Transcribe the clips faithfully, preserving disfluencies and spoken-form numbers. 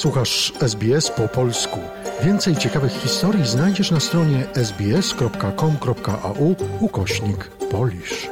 Słuchasz S B S po polsku. Więcej ciekawych historii znajdziesz na stronie sbs.com.au ukośnik Polish.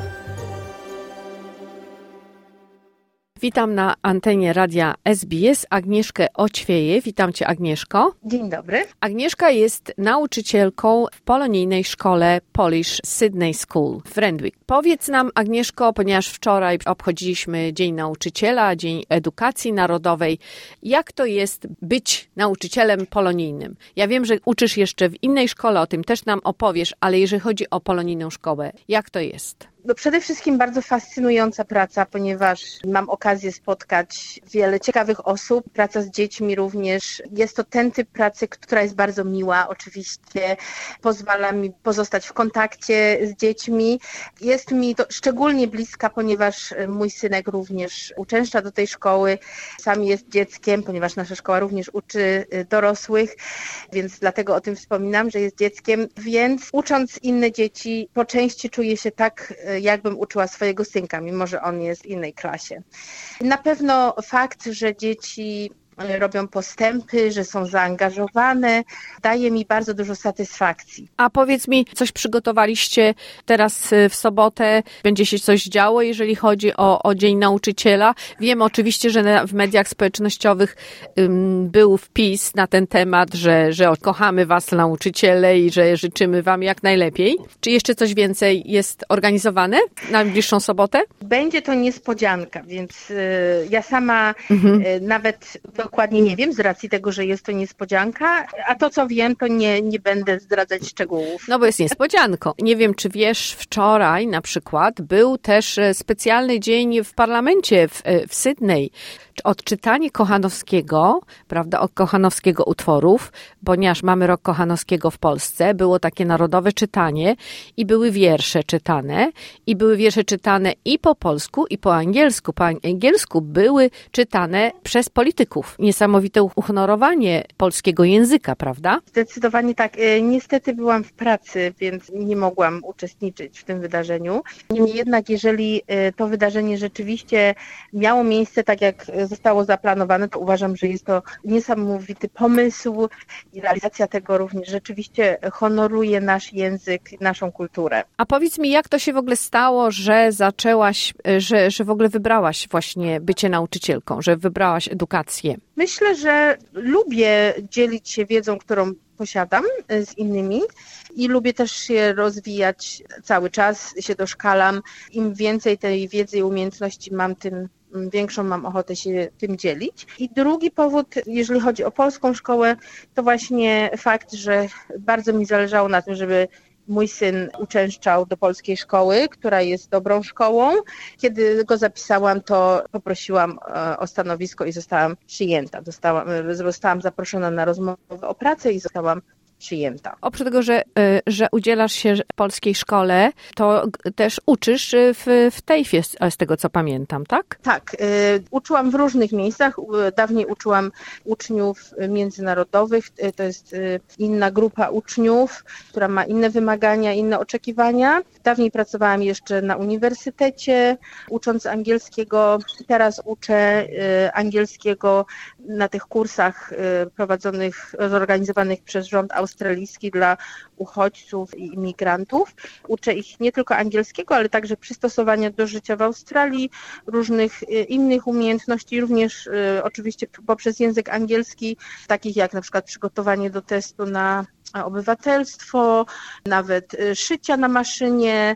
Witam na antenie radia S B S Agnieszkę Oćwieję. Witam Cię, Agnieszko. Dzień dobry. Agnieszka jest nauczycielką w polonijnej szkole Polish Sydney School w Randwick. Powiedz nam, Agnieszko, ponieważ wczoraj obchodziliśmy Dzień Nauczyciela, Dzień Edukacji Narodowej, jak to jest być nauczycielem polonijnym? Ja wiem, że uczysz jeszcze w innej szkole, o tym też nam opowiesz, ale jeżeli chodzi o polonijną szkołę, jak to jest? No przede wszystkim bardzo fascynująca praca, ponieważ mam okazję spotkać wiele ciekawych osób. Praca z dziećmi również. Jest to ten typ pracy, która jest bardzo miła. Oczywiście pozwala mi pozostać w kontakcie z dziećmi. Jest mi to szczególnie bliska, ponieważ mój synek również uczęszcza do tej szkoły. Sam jest dzieckiem, ponieważ nasza szkoła również uczy dorosłych, więc dlatego o tym wspominam, że jest dzieckiem. Więc ucząc inne dzieci, po części czuję się tak, jakbym uczyła swojego synka, mimo że on jest w innej klasie. Na pewno fakt, że dzieci robią postępy, że są zaangażowane, daje mi bardzo dużo satysfakcji. A powiedz mi, coś przygotowaliście teraz w sobotę? Będzie się coś działo, jeżeli chodzi o, o Dzień Nauczyciela? Wiem oczywiście, że w mediach społecznościowych um, był wpis na ten temat, że, że kochamy Was, nauczyciele, i że życzymy Wam jak najlepiej. Czy jeszcze coś więcej jest organizowane na najbliższą sobotę? Będzie to niespodzianka, więc y, ja sama mhm. y, nawet dokładnie nie wiem, z racji tego, że jest to niespodzianka, a to, co wiem, to nie, nie będę zdradzać szczegółów. No bo jest niespodzianką. Nie wiem, czy wiesz, wczoraj na przykład był też specjalny dzień w parlamencie w, w Sydney. Odczytanie Kochanowskiego, prawda, od Kochanowskiego utworów, ponieważ mamy rok Kochanowskiego w Polsce, było takie narodowe czytanie i były wiersze czytane i były wiersze czytane i po polsku, i po angielsku. Po angielsku były czytane przez polityków. Niesamowite uhonorowanie polskiego języka, prawda? Zdecydowanie tak. Niestety byłam w pracy, więc nie mogłam uczestniczyć w tym wydarzeniu. Niemniej jednak, jeżeli to wydarzenie rzeczywiście miało miejsce tak, jak zostało zaplanowane, to uważam, że jest to niesamowity pomysł i realizacja tego również rzeczywiście honoruje nasz język, naszą kulturę. A powiedz mi, jak to się w ogóle stało, że zaczęłaś, że, że w ogóle wybrałaś właśnie bycie nauczycielką, że wybrałaś edukację? Myślę, że lubię dzielić się wiedzą, którą posiadam z innymi i lubię też się rozwijać cały czas, się doszkalam. Im więcej tej wiedzy i umiejętności mam, tym większą mam ochotę się tym dzielić. I drugi powód, jeżeli chodzi o polską szkołę, to właśnie fakt, że bardzo mi zależało na tym, żeby mój syn uczęszczał do polskiej szkoły, która jest dobrą szkołą. Kiedy go zapisałam, to poprosiłam o stanowisko i zostałam przyjęta. Dostałam, zostałam zaproszona na rozmowę o pracę i zostałam przyjęta. Oprócz tego, że, że udzielasz się w polskiej szkole, to też uczysz w, w tejfie, z tego co pamiętam, tak? Tak. Uczyłam w różnych miejscach. Dawniej uczyłam uczniów międzynarodowych. To jest inna grupa uczniów, która ma inne wymagania, inne oczekiwania. Dawniej pracowałam jeszcze na uniwersytecie, ucząc angielskiego. Teraz uczę angielskiego na tych kursach prowadzonych, zorganizowanych przez rząd australijski dla uchodźców i imigrantów. Uczę ich nie tylko angielskiego, ale także przystosowania do życia w Australii, różnych innych umiejętności, również oczywiście poprzez język angielski, takich jak na przykład przygotowanie do testu na obywatelstwo, nawet szycia na maszynie,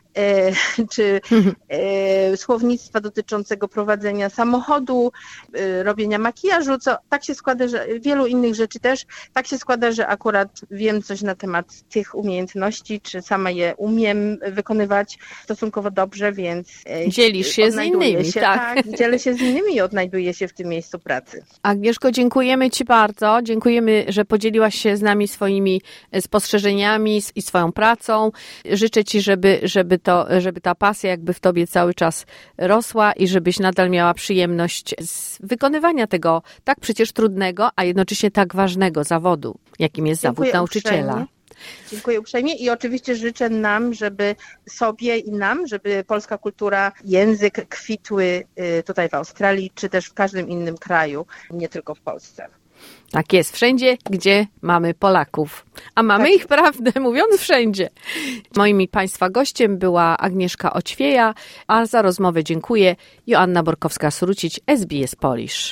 czy słownictwa dotyczącego prowadzenia samochodu, robienia makijażu, co tak się składa, że wielu innych rzeczy też, tak się składa, że akurat wiem coś na temat tych umiejętności, czy sama je umiem wykonywać stosunkowo dobrze, więc dzielisz się z innymi, się, tak. tak. Dzielę się z innymi i odnajduję się w tym miejscu pracy. Agnieszko, dziękujemy Ci bardzo, dziękujemy, że podzieliłaś się z nami swoimi spostrzeżeniami i swoją pracą. Życzę Ci, żeby, żeby to, żeby ta pasja jakby w tobie cały czas rosła i żebyś nadal miała przyjemność z wykonywania tego tak przecież trudnego, a jednocześnie tak ważnego zawodu, jakim jest Dziękuję zawód nauczyciela. uprzejmie. Dziękuję uprzejmie i oczywiście życzę nam, żeby sobie i nam, żeby polska kultura, język kwitły tutaj w Australii, czy też w każdym innym kraju, nie tylko w Polsce. Tak jest, wszędzie, gdzie mamy Polaków. A mamy tak. ich, prawdę mówiąc, wszędzie. Moim i Państwa gościem była Agnieszka Oćwieja, a za rozmowę dziękuję Joanna Borkowska-Srucić, S B S Polish.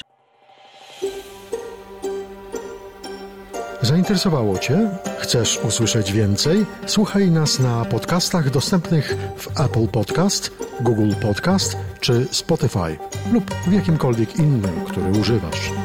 Zainteresowało Cię? Chcesz usłyszeć więcej? Słuchaj nas na podcastach dostępnych w Apple Podcast, Google Podcast czy Spotify lub w jakimkolwiek innym, który używasz.